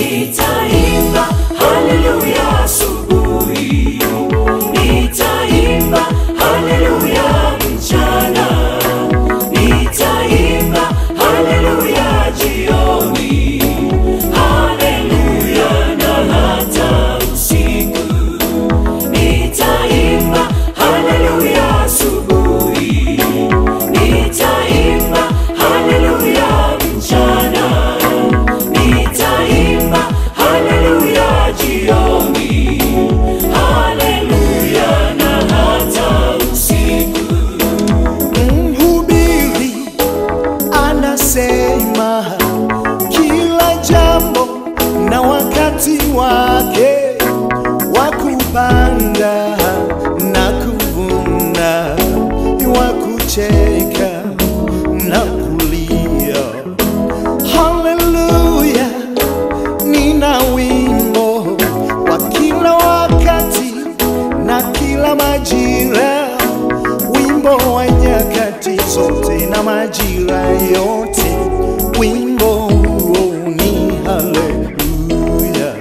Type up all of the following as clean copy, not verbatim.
Nitaimba haleluya asubuhi, nitaimba haleluya mchana, nitaimba haleluya jioni, haleluya na hata usiku. Nitaimba haleluya asubuhi, nitaimba haleluya mchana, nitaimba haleluya jioni, haleluya na hata usiku. Mhubiri anasema kila jambo na wakati wake wa kupanda na kuvuna, wa kucheka na kulia. Haleluya, nina wimbo wa kila wakati na kila majira, wimbo wa nyakati zote na majira yote, wimbo huo ni haleluya.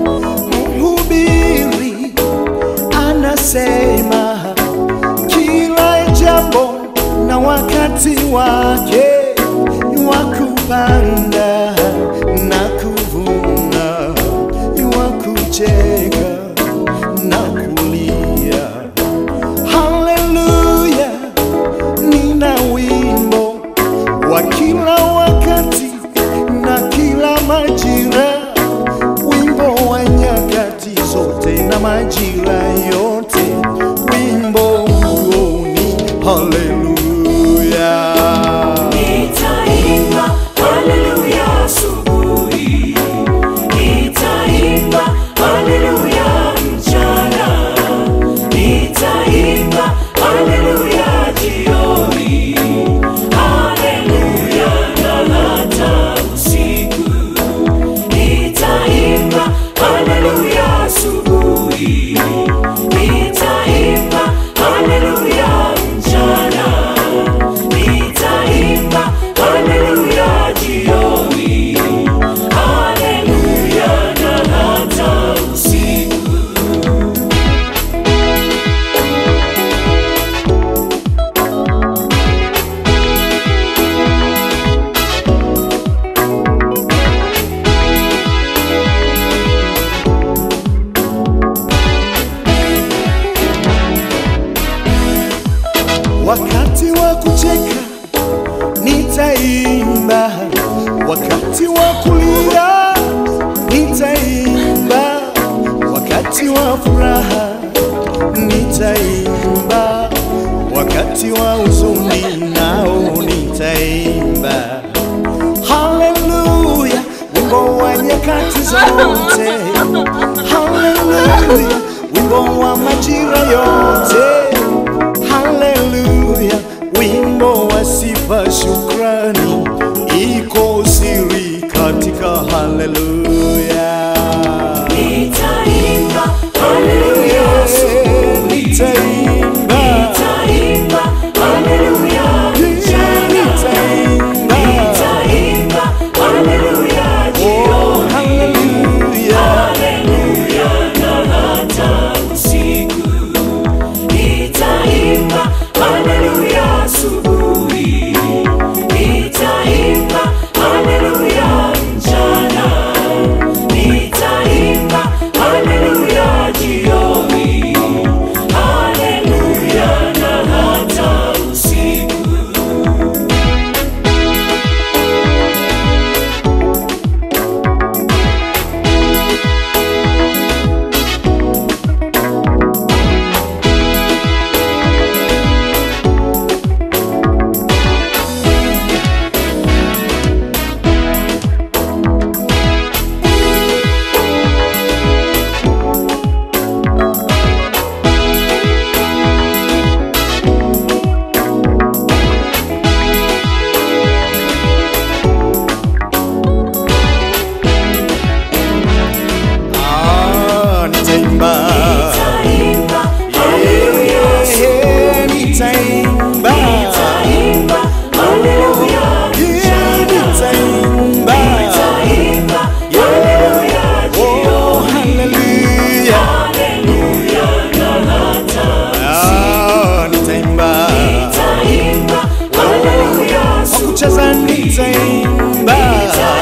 Mhubiri anasema kila jambo na wakati wake wa kupanda na kuvuna, wa kucheka na kulia. Haleluya, nina wimbo wa kila wakati na kila majira, wimbo wa nyakati zote na majira yote, wimbo huo ni haleluya. Nitaimba haleluya asubuhi, nitaimba haleluya mchana, nitaimba haleluya jioni, haleluya na hata usiku. Nitaimba haleluya asubuhi, nitaimba haleluya mchana, nitaimba haleluya jioni, haleluya na hata usiku. Wakati wa kucheka nitaimba, wakati wa kulia nitaimba, wakati wa furaha nitaimba, wakati wa huzuni nao nitaimba. Haleluya, wimbo wa nyakati zote. Haleluya, wimbo wa majira yote. Haleluya, wimbo wa sifa shukrani, iko siri katika haleluya. Nitaimba haleluya asubuhi, nitaimba haleluya mchana, nitaimba haleluya jioni, haleluya na hata usiku. Nitaimba haleluya asubuhi, nitaimba haleluya mchana, nitaimba